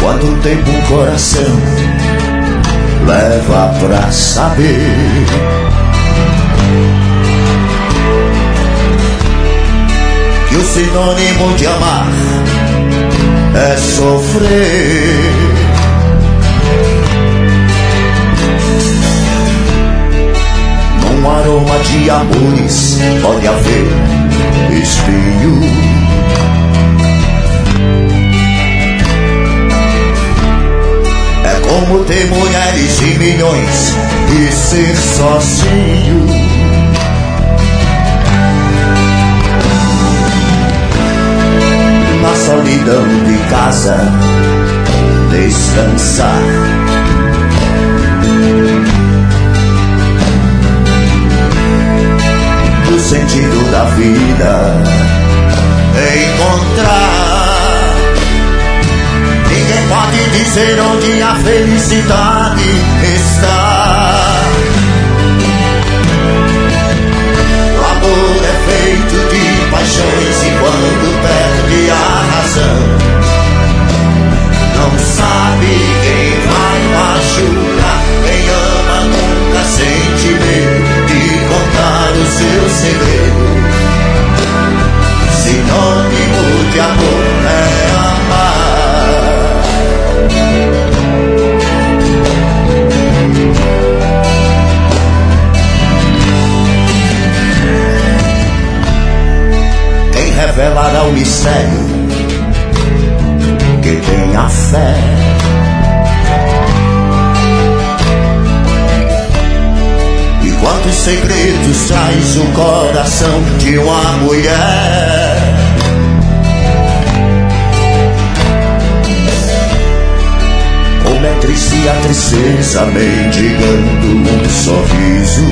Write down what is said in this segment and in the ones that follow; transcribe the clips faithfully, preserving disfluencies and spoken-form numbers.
Quanto tempo o coração leva pra saber que o sinônimo de amar é sofrer. Num aroma de amores pode haver espinho. É como ter mulheres e milhões e ser sozinho. Na solidão de casa descansar. O sentido da vida encontrar. Ninguém pode dizer onde a felicidade está. O amor é feito de paixões e quando perde a razão, não sabe quem vai machucar. Quem ama nunca sente medo de contar o seu segredo. Sinônimo de amor é amar. Quem revelará o mistério que tem a fé. E quantos segredos traz o coração de uma mulher. Como é triste a tristeza mendigando um sorriso.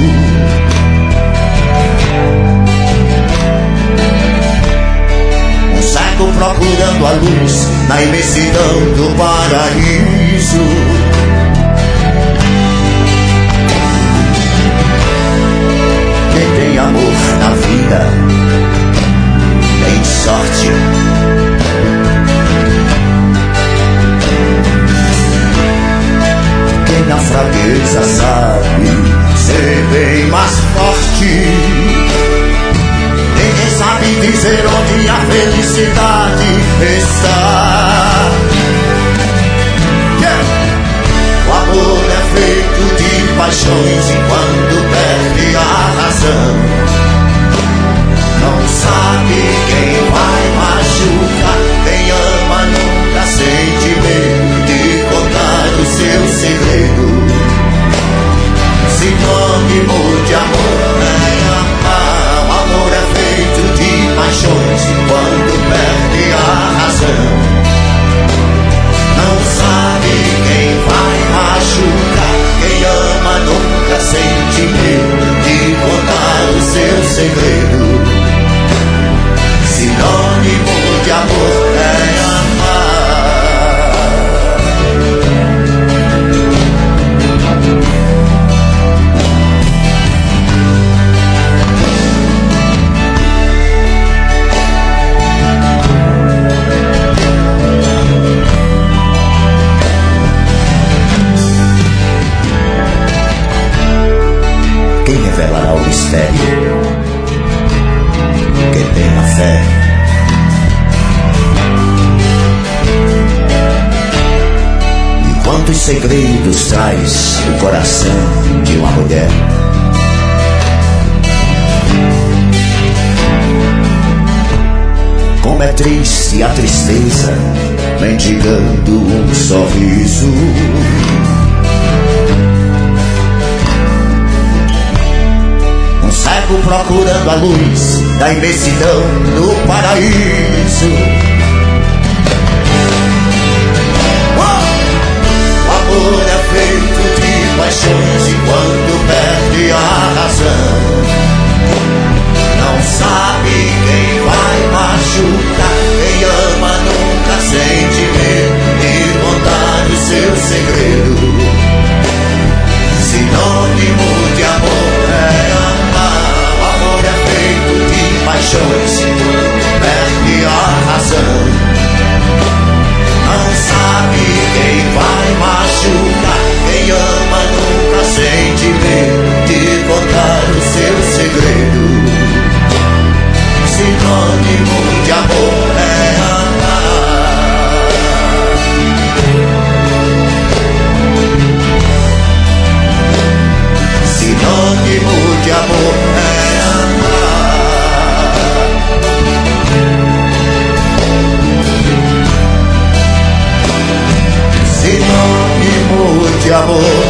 Um cego procurando a luz na imensidão do paraíso. Quem tem amor na vida tem sorte. Quem na fraqueza sabe ser bem mais forte. Ninguém sabe dizer onde a felicidade está. Yeah. O amor é feito de paixões e quando perde a razão, não sabe quem vai machucar. Quem ama nunca sente medo de contar o seu segredo. Sinônimo de amor é amar. O amor é feito de paixões e quando perde a razão, não sabe quem vai machucar. Quem ama nunca sente medo de contar o seu segredo. Sinônimo de amor é amar. Quem revelará o mistério que tem a fé. E quantos segredos traz o coração de uma mulher. Como é triste a tristeza mendigando um sorriso. Cego procurando a luz da imensidão do paraíso. Oh! O amor é feito de paixões e quando perde a razão, não sabe quem vai machucar. Quem ama nunca sente medo de contar o seu segredo. Sinônimo de amor é amar. O amor é feito de paixões, perde a razão, amor.